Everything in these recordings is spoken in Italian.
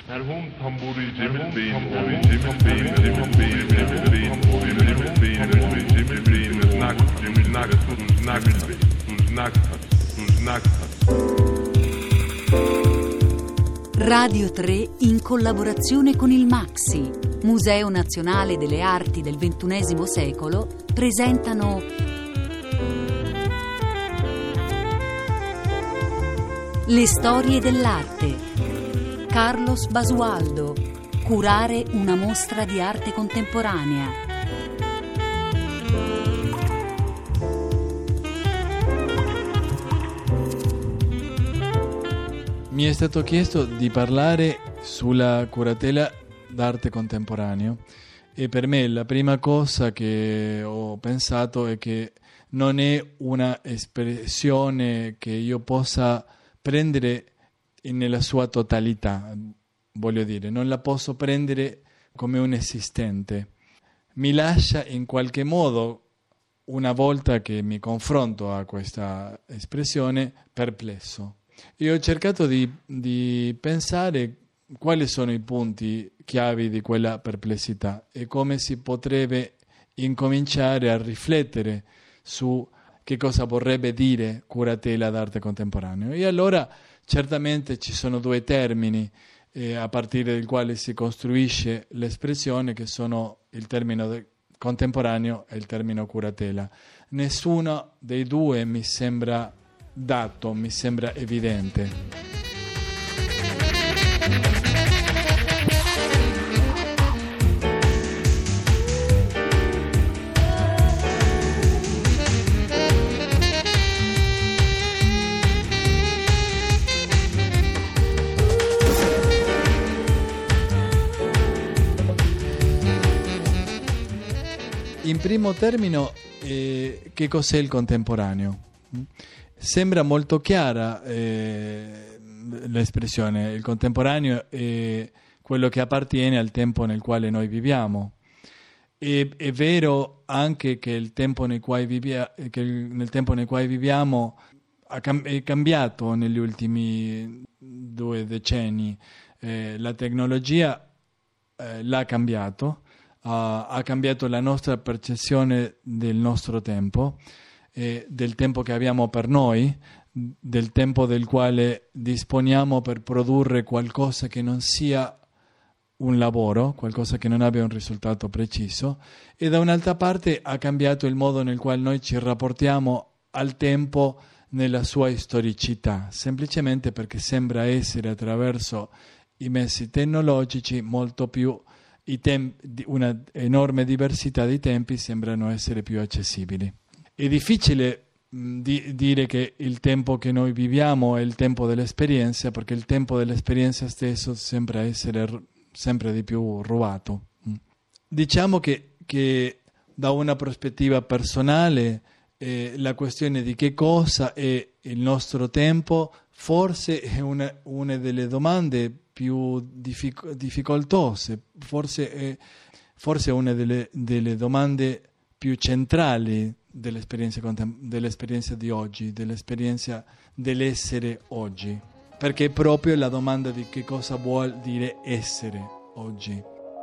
Merhum tamburi Cemil Bey'in Radio 3 in collaborazione con il MAXXI, Museo Nazionale delle Arti del XXI secolo, presentano Le storie dell'arte. Carlos Basualdo, curare una mostra di arte contemporanea. Mi è stato chiesto di parlare sulla curatela d'arte contemporaneo e per me la prima cosa che ho pensato è che non è una espressione che io possa prendere nella sua totalità, voglio dire, non la posso prendere come un esistente. Mi lascia in qualche modo, una volta che mi confronto a questa espressione, perplesso. Io ho cercato di pensare quali sono i punti chiavi di quella perplessità e come si potrebbe incominciare a riflettere su che cosa vorrebbe dire curatela d'arte contemporanea. E allora certamente ci sono due termini a partire del quale si costruisce l'espressione, che sono il termine contemporaneo e il termine curatela. Nessuno dei due mi sembra dato, mi sembra evidente. In primo termine, che cos'è il contemporaneo? Sembra molto chiara l'espressione. Il contemporaneo è quello che appartiene al tempo nel quale noi viviamo. È vero anche che il tempo nel quale viviamo è cambiato negli ultimi 2 decenni. La tecnologia l'ha cambiato. Ha cambiato la nostra percezione del nostro tempo, del tempo che abbiamo per noi, del tempo del quale disponiamo per produrre qualcosa che non sia un lavoro, qualcosa che non abbia un risultato preciso, e da un'altra parte ha cambiato il modo nel quale noi ci rapportiamo al tempo nella sua storicità, semplicemente perché sembra essere, attraverso i mezzi tecnologici, molto più una enorme diversità di tempi sembrano essere più accessibili. È difficile dire che il tempo che noi viviamo è il tempo dell'esperienza, perché il tempo dell'esperienza stesso sembra essere sempre di più rubato. Diciamo che da una prospettiva personale la questione di che cosa è il nostro tempo forse è una delle domande più difficoltose, forse è una delle domande più centrali dell'esperienza di oggi, dell'esperienza dell'essere oggi, perché è proprio la domanda di che cosa vuol dire essere oggi.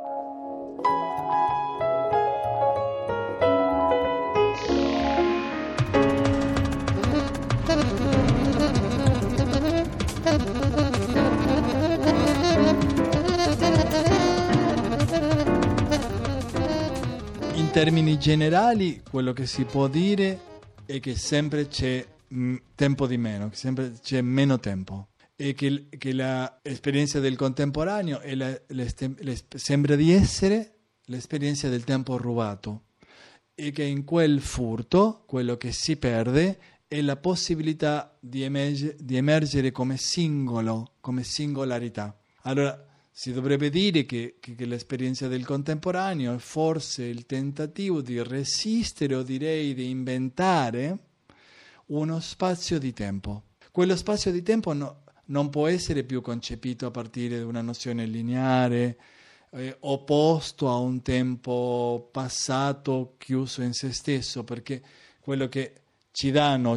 In termini generali, quello che si può dire è che sempre c'è tempo di meno, che sempre c'è meno tempo, e che l'esperienza del contemporaneo sembra di essere l'esperienza del tempo rubato, e che in quel furto quello che si perde è la possibilità di emergere come singolo, come singolarità. Allora, si dovrebbe dire che l'esperienza del contemporaneo è forse il tentativo di resistere, o direi di inventare, uno spazio di tempo. Quello spazio di tempo non può essere più concepito a partire da una nozione lineare, opposto a un tempo passato chiuso in se stesso, perché quello che ci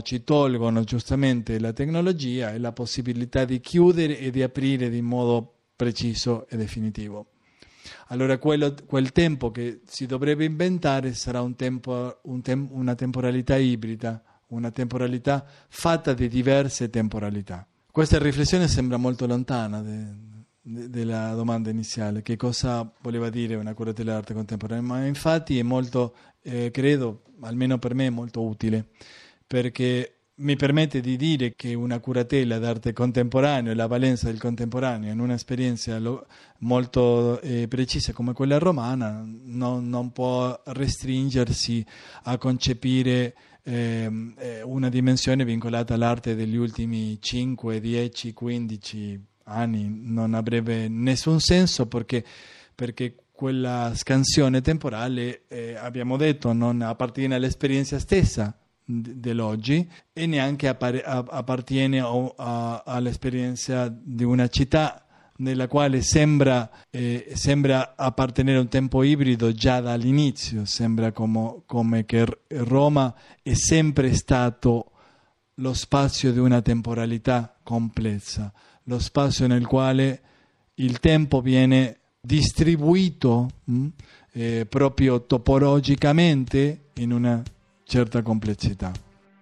tolgono giustamente la tecnologia è la possibilità di chiudere e di aprire in modo preciso e definitivo. Allora quel tempo che si dovrebbe inventare sarà una temporalità ibrida, una temporalità fatta di diverse temporalità. Questa riflessione sembra molto lontana della domanda iniziale, che cosa voleva dire una curatela dell'arte contemporanea, ma infatti è molto, credo, almeno per me, molto utile, perché mi permette di dire che una curatela d'arte contemporanea e la valenza del contemporaneo in un'esperienza molto precisa come quella romana non può restringersi a concepire una dimensione vincolata all'arte degli ultimi 5, 10, 15 anni. Non avrebbe nessun senso perché quella scansione temporale, abbiamo detto, non appartiene all'esperienza stessa dell'oggi e neanche appartiene all'esperienza di una città nella quale sembra appartenere a un tempo ibrido già dall'inizio. Sembra come che Roma è sempre stato lo spazio di una temporalità complessa, lo spazio nel quale il tempo viene distribuito proprio topologicamente in una certa complessità.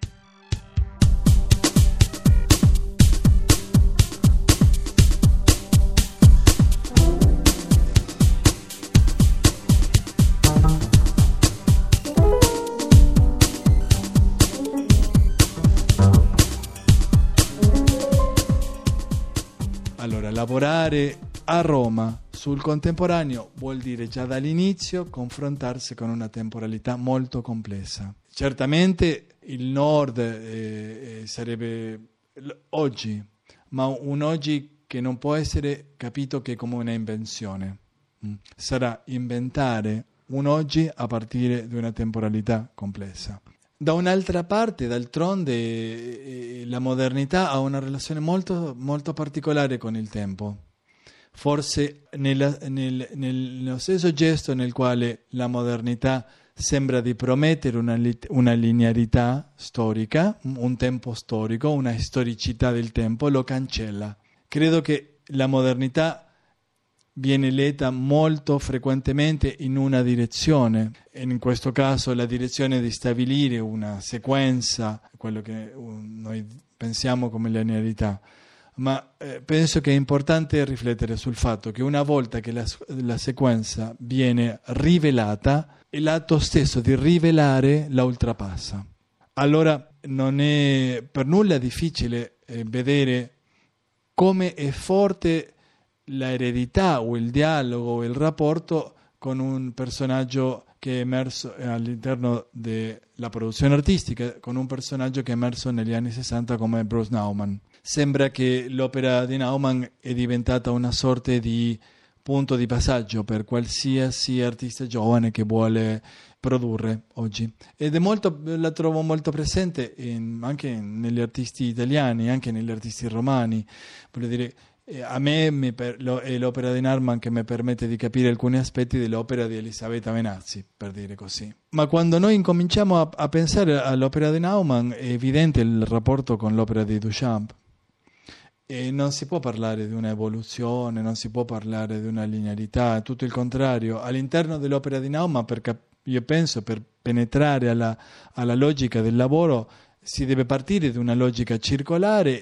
Allora, lavorare a Roma sul contemporaneo vuol dire già dall'inizio confrontarsi con una temporalità molto complessa. Certamente il nord sarebbe oggi, ma un oggi che non può essere capito che come una invenzione. Sarà inventare un oggi a partire di una temporalità complessa. Da un'altra parte, d'altronde, la modernità ha una relazione molto, molto particolare con il tempo. Forse nello stesso gesto nel quale la modernità sembra di promettere una linearità storica, un tempo storico, una storicità del tempo, lo cancella. Credo che la modernità viene letta molto frequentemente in una direzione, e in questo caso la direzione di stabilire una sequenza, quello che noi pensiamo come linearità. Ma penso che è importante riflettere sul fatto che una volta che la sequenza viene rivelata, l'atto stesso di rivelare la oltrepassa. Allora non è per nulla difficile vedere come è forte l'eredità o il dialogo o il rapporto con un personaggio che è emerso all'interno della produzione artistica, con un personaggio che è emerso negli anni 60 come Bruce Nauman. Sembra che l'opera di Nauman è diventata una sorta di punto di passaggio per qualsiasi artista giovane che vuole produrre oggi. Ed la trovo molto presente anche negli artisti italiani, anche negli artisti romani. Voglio dire, a me è l'opera di Nauman che mi permette di capire alcuni aspetti dell'opera di Elisabetta Venazzi, per dire così. Ma quando noi incominciamo a pensare all'opera di Nauman è evidente il rapporto con l'opera di Duchamp. E non si può parlare di una evoluzione, non si può parlare di una linearità, tutto il contrario. All'interno dell'opera di Nauman, io penso, per penetrare alla logica del lavoro, si deve partire da una logica circolare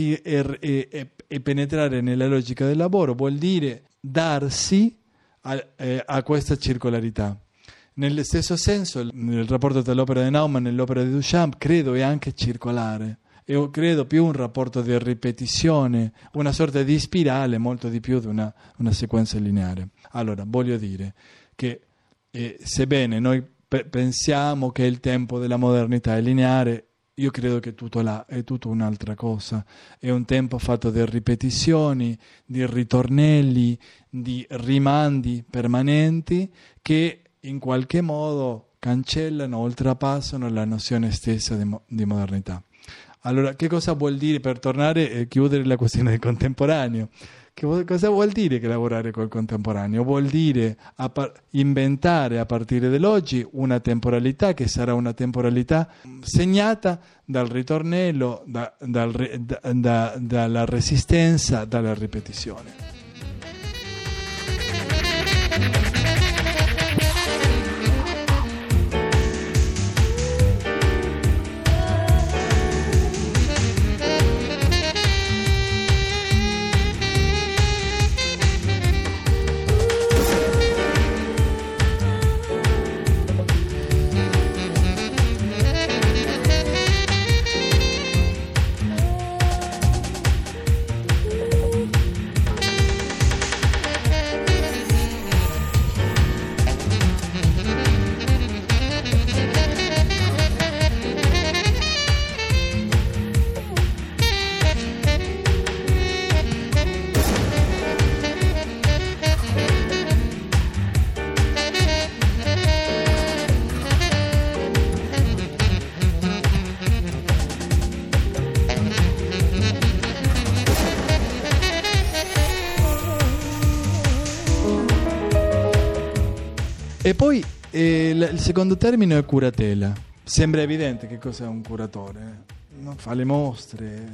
e penetrare nella logica del lavoro vuol dire darsi a questa circolarità. Nello stesso senso, il rapporto tra l'opera di Nauman e l'opera di Duchamp credo è anche circolare. Io credo più un rapporto di ripetizione, una sorta di spirale, molto di più di una sequenza lineare. Allora, voglio dire che sebbene noi pensiamo che il tempo della modernità è lineare, io credo che tutto là è tutto un'altra cosa. È un tempo fatto di ripetizioni, di ritornelli, di rimandi permanenti che in qualche modo cancellano, oltrepassano la nozione stessa di modernità. Allora, che cosa vuol dire, per tornare e chiudere la questione del contemporaneo? Cosa vuol dire che lavorare col contemporaneo? Vuol dire inventare a partire dall'oggi una temporalità che sarà una temporalità segnata dal ritornello, dalla resistenza, dalla ripetizione. E poi il secondo termine è curatela. Sembra evidente che cos'è un curatore. Non fa le mostre,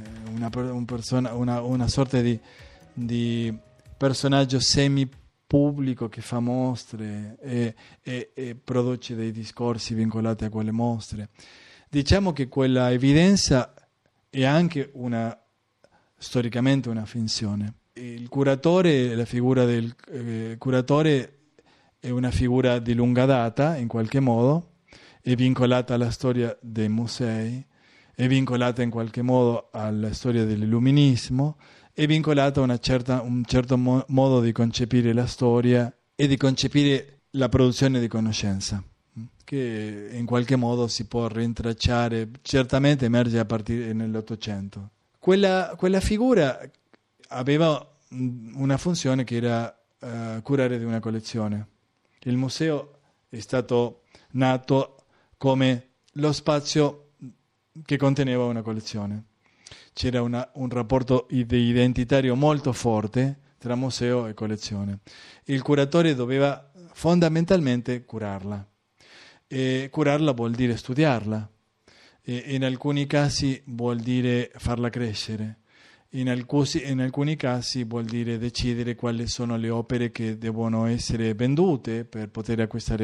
una sorta di personaggio semi-pubblico che fa mostre e produce dei discorsi vincolati a quelle mostre. Diciamo che quella evidenza è anche storicamente una finzione. Il curatore, la figura del curatore è una figura di lunga data, in qualche modo, è vincolata alla storia dei musei, è vincolata in qualche modo alla storia dell'illuminismo, è vincolata a un certo modo di concepire la storia e di concepire la produzione di conoscenza, che in qualche modo si può rintracciare, certamente emerge a partire nell'Ottocento. Quella figura aveva una funzione che era curare di una collezione. Il museo è stato nato come lo spazio che conteneva una collezione. C'era un rapporto identitario molto forte tra museo e collezione. Il curatore doveva fondamentalmente curarla. E curarla vuol dire studiarla. E in alcuni casi vuol dire farla crescere. In alcuni casi vuol dire decidere quali sono le opere che devono essere vendute per poter acquistare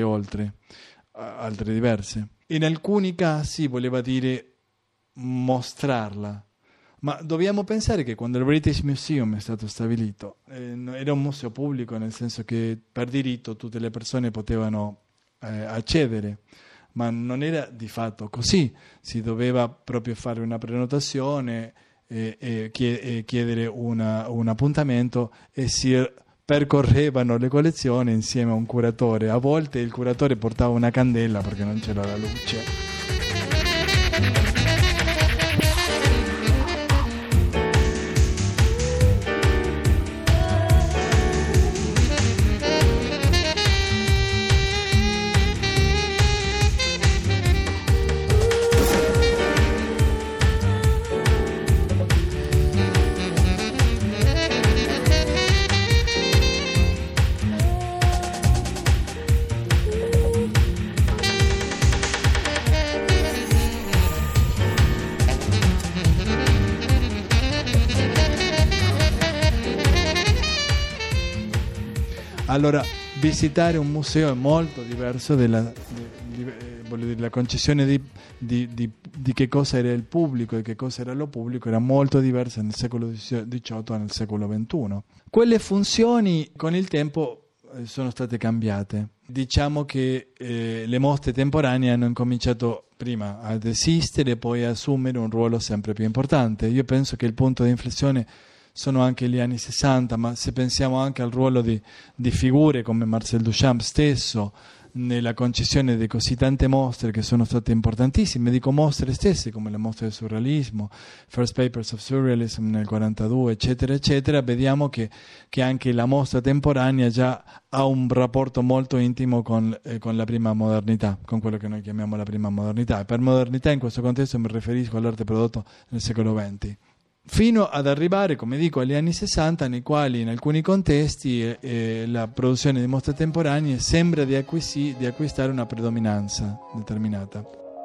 altre diverse. In alcuni casi voleva dire mostrarla, ma dobbiamo pensare che quando il British Museum è stato stabilito era un museo pubblico, nel senso che per diritto tutte le persone potevano accedere, ma non era di fatto così. Si doveva proprio fare una prenotazione e chiedere un appuntamento, e si percorrevano le collezioni insieme a un curatore. A volte il curatore portava una candela perché non c'era la luce. Allora, visitare un museo è molto diverso della concessione di che cosa era il pubblico e che cosa era lo pubblico, era molto diversa nel secolo XVIII e nel secolo XXI. Quelle funzioni con il tempo sono state cambiate. Diciamo che le mostre temporanee hanno incominciato prima ad esistere e poi a assumere un ruolo sempre più importante. Io penso che il punto di inflessione sono anche gli anni 60, ma se pensiamo anche al ruolo di figure come Marcel Duchamp stesso nella concessione di così tante mostre che sono state importantissime, dico mostre stesse come la mostra del surrealismo, First Papers of Surrealism nel 1942, eccetera, eccetera, vediamo che anche la mostra temporanea già ha un rapporto molto intimo con la prima modernità, con quello che noi chiamiamo la prima modernità. E per modernità in questo contesto mi riferisco all'arte prodotto nel secolo XX. Fino ad arrivare, come dico, agli anni 60, nei quali in alcuni contesti la produzione di mostre temporanee sembra di acquistare una predominanza determinata.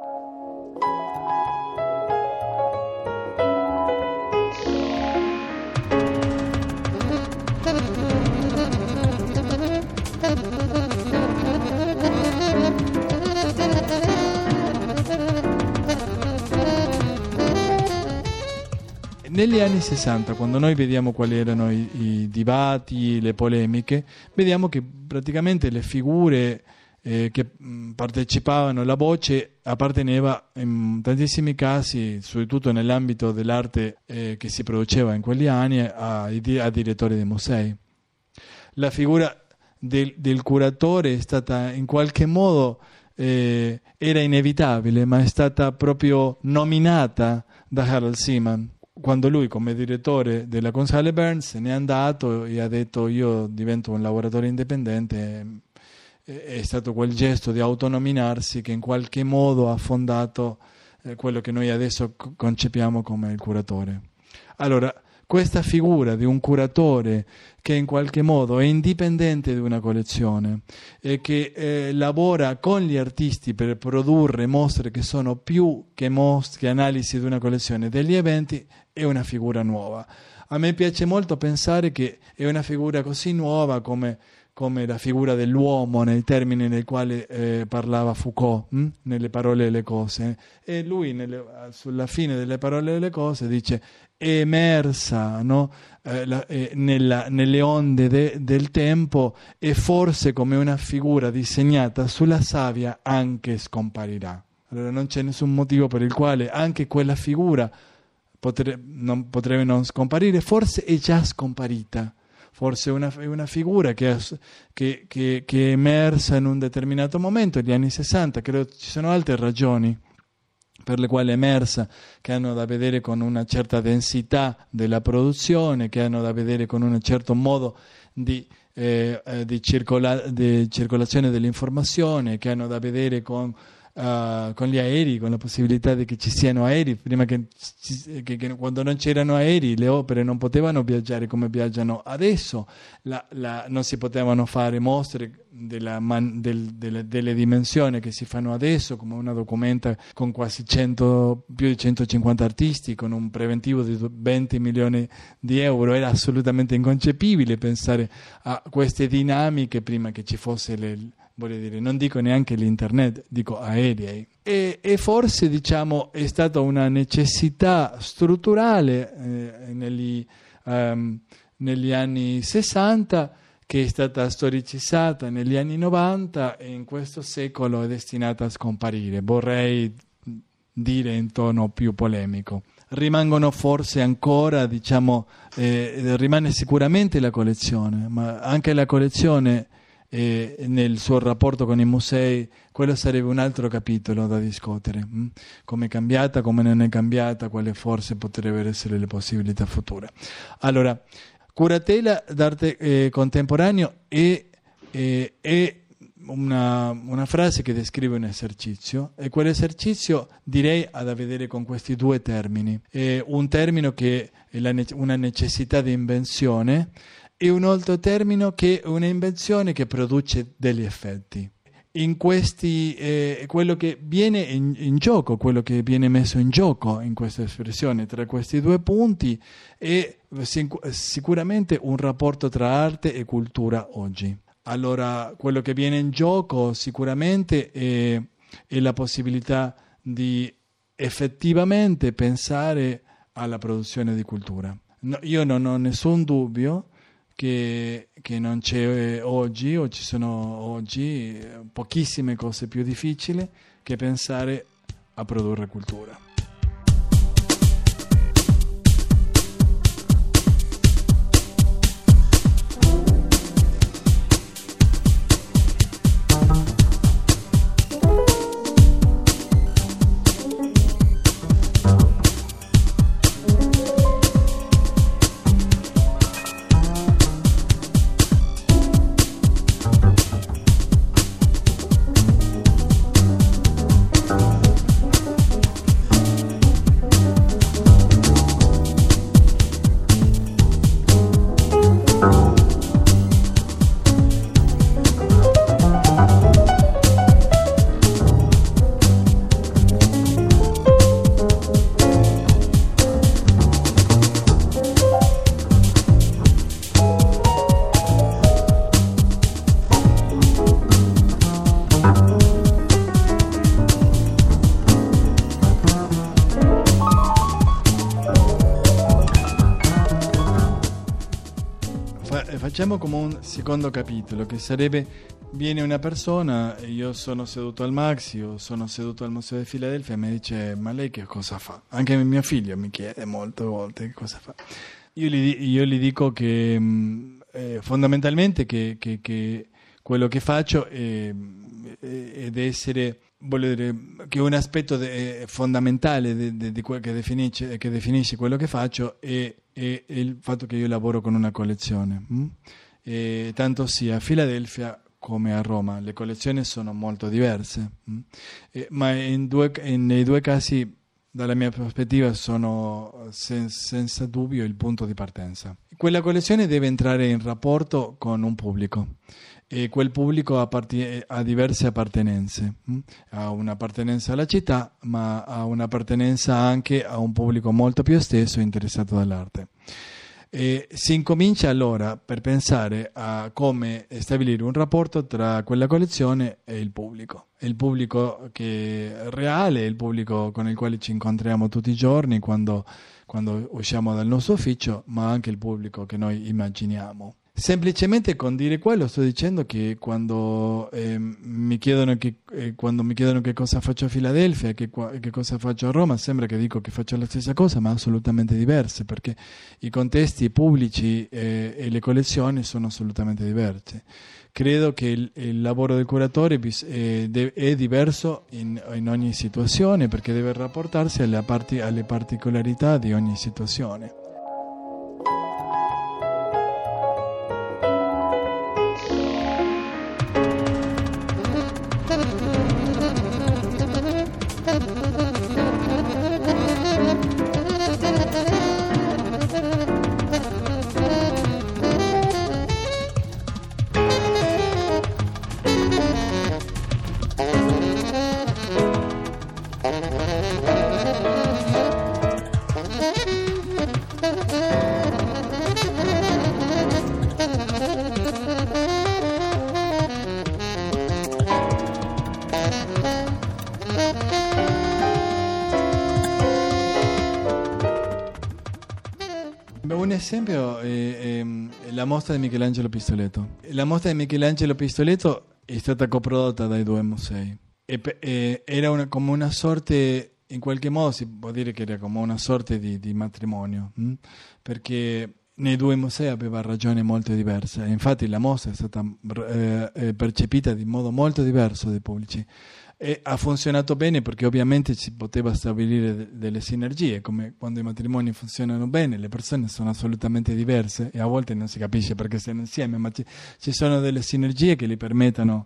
Negli anni 60, quando noi vediamo quali erano i dibattiti, le polemiche, vediamo che praticamente le figure che partecipavano, la voce apparteneva in tantissimi casi, soprattutto nell'ambito dell'arte che si produceva in quegli anni, a direttori dei musei. La figura del curatore è stata in qualche modo, era inevitabile, ma è stata proprio nominata da Harold Seaman. Quando lui, come direttore della Consale Burns, se n'è andato e ha detto io divento un lavoratore indipendente, è stato quel gesto di autonominarsi che in qualche modo ha fondato quello che noi adesso concepiamo come il curatore. Allora, questa figura di un curatore che in qualche modo è indipendente da una collezione e che lavora con gli artisti per produrre mostre che sono più che analisi di una collezione degli eventi, è una figura nuova. A me piace molto pensare che è una figura così nuova come la figura dell'uomo nei termini nei quali parlava Foucault, nelle parole e le cose. E lui sulla fine delle parole e le cose dice: è emersa, no? Nelle onde del tempo, e forse come una figura disegnata sulla sabbia anche scomparirà. Allora non c'è nessun motivo per il quale anche quella figura potrebbe non scomparire, forse è già scomparita. Forse è una figura che è emersa in un determinato momento, negli anni 60. Credo ci sono altre ragioni per le quali è emersa, che hanno da vedere con una certa densità della produzione, che hanno da vedere con un certo modo di circolazione dell'informazione, che hanno da vedere con gli aerei, con la possibilità di che ci siano aerei. Prima che quando non c'erano aerei le opere non potevano viaggiare come viaggiano adesso, non si potevano fare mostre delle dimensioni che si fanno adesso, come una documenta con quasi più di 150 artisti, con un preventivo di 20 milioni di euro. Era assolutamente inconcepibile pensare a queste dinamiche prima che ci fosse voglio dire, non dico neanche l'internet, dico aerei. E forse, diciamo, è stata una necessità strutturale negli anni 60, che è stata storicizzata negli anni 90 e in questo secolo è destinata a scomparire. Vorrei dire in tono più polemico. Rimangono forse ancora, diciamo, rimane sicuramente la collezione, ma anche la collezione nel suo rapporto con i musei, quello sarebbe un altro capitolo da discutere. Come è cambiata, come non è cambiata, quali forse potrebbero essere le possibilità future. Allora, curatela d'arte contemporaneo è una frase che descrive un esercizio, e quell'esercizio direi ha da vedere con questi due termini. Un termine che è una necessità di invenzione, e un altro termine che è un'invenzione che produce degli effetti. In questi, quello che viene in gioco, quello che viene messo in gioco in questa espressione tra questi due punti è sicuramente un rapporto tra arte e cultura oggi. Allora, quello che viene in gioco sicuramente è la possibilità di effettivamente pensare alla produzione di cultura. Io non ho nessun dubbio che non c'è oggi, o ci sono oggi pochissime cose più difficili che pensare a produrre cultura. Facciamo come un secondo capitolo, che sarebbe: viene una persona, io sono seduto al Maxi, io sono seduto al Museo di Filadelfia, e mi dice: ma lei che cosa fa? Anche mio figlio mi chiede molte volte che cosa fa. Io gli dico che fondamentalmente che quello che faccio è essere, voglio dire, che un aspetto fondamentale di quello che definisce quello che faccio è il fatto che io lavoro con una collezione, e tanto sia a Filadelfia come a Roma. Le collezioni sono molto diverse, ma nei due casi dalla mia prospettiva sono senza dubbio il punto di partenza. Quella collezione deve entrare in rapporto con un pubblico e quel pubblico ha diverse appartenenze, ha un'appartenenza alla città, ma ha un'appartenenza anche a un pubblico molto più esteso e interessato dall'arte. E si incomincia allora per pensare a come stabilire un rapporto tra quella collezione e il pubblico che è reale, il pubblico con il quale ci incontriamo tutti i giorni quando usciamo dal nostro ufficio, ma anche il pubblico che noi immaginiamo. Semplicemente con dire quello sto dicendo che quando mi chiedono che cosa faccio a Filadelfia e che cosa faccio a Roma, sembra che dico che faccio la stessa cosa, ma assolutamente diverse, perché i contesti pubblici e le collezioni sono assolutamente diversi. Credo che il lavoro del curatore è diverso in ogni situazione, perché deve rapportarsi alle particolarità di ogni situazione. Un esempio è la mostra di Michelangelo Pistoletto. La mostra di Michelangelo Pistoletto è stata coprodotta dai due musei. Era come una sorte, in qualche modo si può dire che era come una sorte di matrimonio, perché nei due musei aveva ragioni molto diverse. Infatti la mostra è stata percepita in modo molto diverso dai pubblici. E ha funzionato bene perché ovviamente si poteva stabilire delle sinergie, come quando i matrimoni funzionano bene, le persone sono assolutamente diverse e a volte non si capisce perché stanno insieme, ma ci sono delle sinergie che li permettono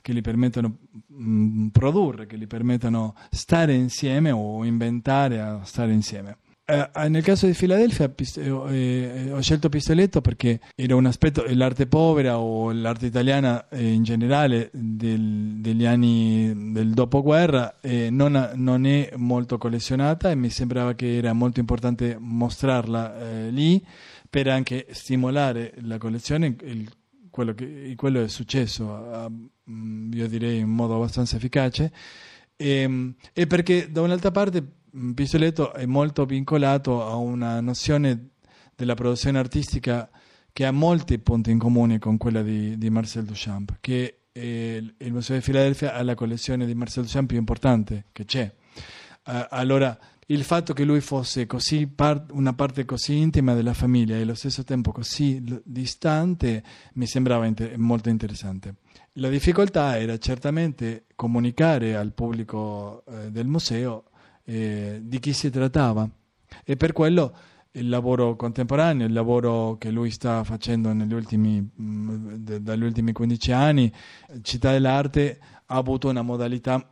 produrre, che li permettono stare insieme o inventare a stare insieme. Nel caso di Filadelfia ho scelto Pistoletto perché era un aspetto, l'arte povera o l'arte italiana in generale degli anni del dopoguerra non è molto collezionata e mi sembrava che era molto importante mostrarla lì per anche stimolare la collezione. Quello è successo, io direi in modo abbastanza efficace, e perché da un'altra parte Pistoletto è molto vincolato a una nozione della produzione artistica che ha molti punti in comune con quella di Marcel Duchamp, che il Museo di Filadelfia ha la collezione di Marcel Duchamp più importante che c'è. Allora, il fatto che lui fosse così una parte così intima della famiglia e allo stesso tempo così distante mi sembrava molto interessante. La difficoltà era certamente comunicare al pubblico del museo di chi si trattava, e per quello il lavoro contemporaneo, il lavoro che lui sta facendo dagli ultimi 15 anni, Città dell'Arte, ha avuto una modalità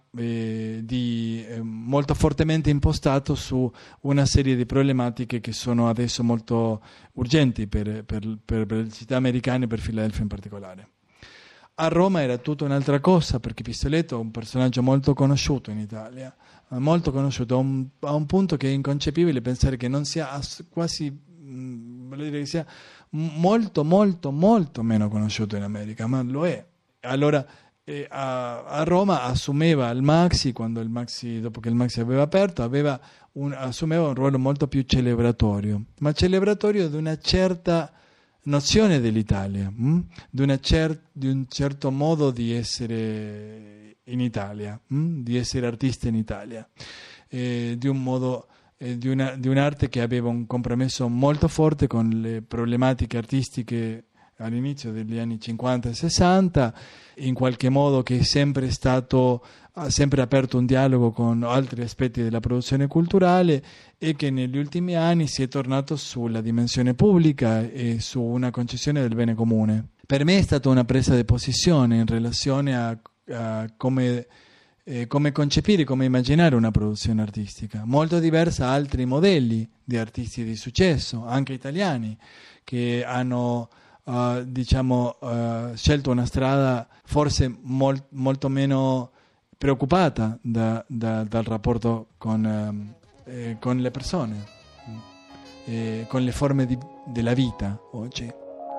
molto fortemente impostato su una serie di problematiche che sono adesso molto urgenti per le città americane e per Filadelfia in particolare. A Roma era tutta un'altra cosa, perché Pistoletto è un personaggio molto conosciuto in Italia, molto conosciuto, a un punto che è inconcepibile pensare che non sia voglio dire che sia molto molto molto meno conosciuto in America, ma lo è. Allora a Roma assumeva il Maxi, dopo che il Maxi aveva aperto, assumeva un ruolo molto più celebratorio, ma celebratorio di una certa nozione dell'Italia, di un certo modo di essere in Italia, di essere artista in Italia, di un modo, di un'arte che aveva un compromesso molto forte con le problematiche artistiche all'inizio degli anni 50 e 60, in qualche modo che ha sempre aperto un dialogo con altri aspetti della produzione culturale, e che negli ultimi anni si è tornato sulla dimensione pubblica e su una concezione del bene comune. Per me è stata una presa di posizione in relazione a come come concepire, come immaginare una produzione artistica, molto diversa da altri modelli di artisti di successo, anche italiani, che hanno scelto una strada forse molto meno preoccupata dal rapporto con le persone, con le forme della vita oggi.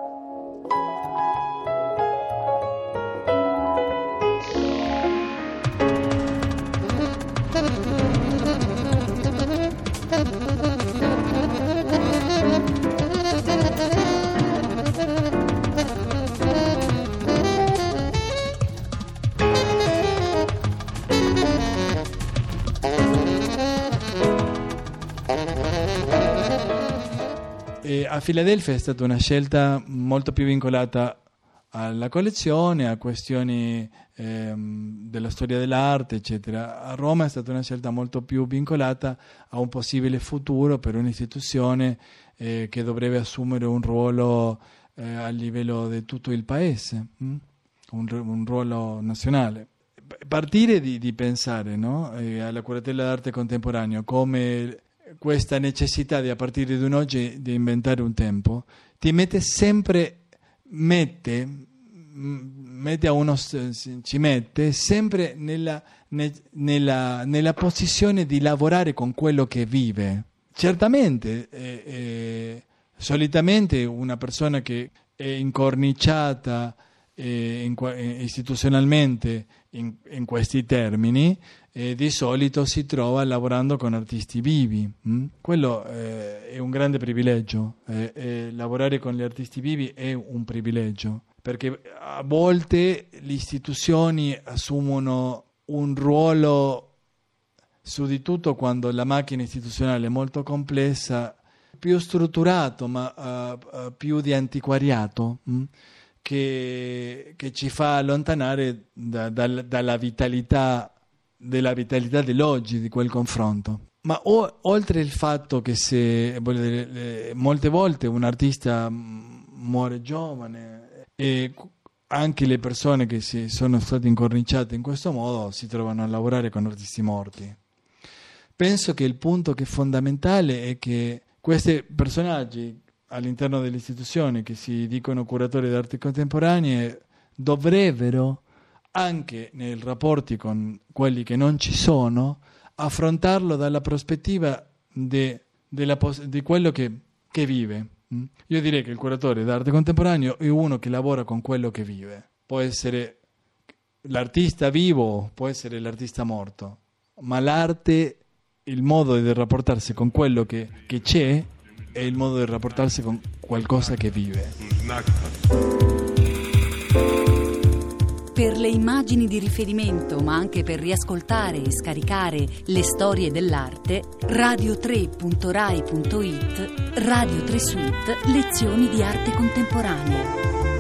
A Filadelfia è stata una scelta molto più vincolata alla collezione, a questioni della storia dell'arte, eccetera. A Roma è stata una scelta molto più vincolata a un possibile futuro per un'istituzione che dovrebbe assumere un ruolo a livello di tutto il paese, un ruolo nazionale. Partire di pensare, no? Alla curatela d'arte contemporaneo come questa necessità di, a partire di un oggi, di inventare un tempo, ti mette sempre sempre nella posizione di lavorare con quello che vive. Certamente, solitamente una persona che è incorniciata istituzionalmente in questi termini, di solito si trova lavorando con artisti vivi. Quello è un grande privilegio, lavorare con gli artisti vivi è un privilegio, perché a volte le istituzioni assumono un ruolo, su di tutto quando la macchina istituzionale è molto complessa, più strutturato ma più di antiquariato, che ci fa allontanare dalla vitalità dell'oggi, di quel confronto. Ma oltre il fatto che molte volte un artista muore giovane, e anche le persone che sono state incorniciate in questo modo si trovano a lavorare con artisti morti. Penso che il punto che è fondamentale è che questi personaggi all'interno delle istituzioni che si dicono curatori d'arte contemporanee dovrebbero, anche nei rapporti con quelli che non ci sono, affrontarlo dalla prospettiva di quello che vive. Io direi che il curatore d'arte contemporaneo è uno che lavora con quello che vive. Può essere l'artista vivo, può essere l'artista morto, ma l'arte, il modo di rapportarsi con quello che c'è, è il modo di rapportarsi con qualcosa che vive. Per le immagini di riferimento, ma anche per riascoltare e scaricare le storie dell'arte, radio3.rai.it, Radio 3 Suite, lezioni di arte contemporanea.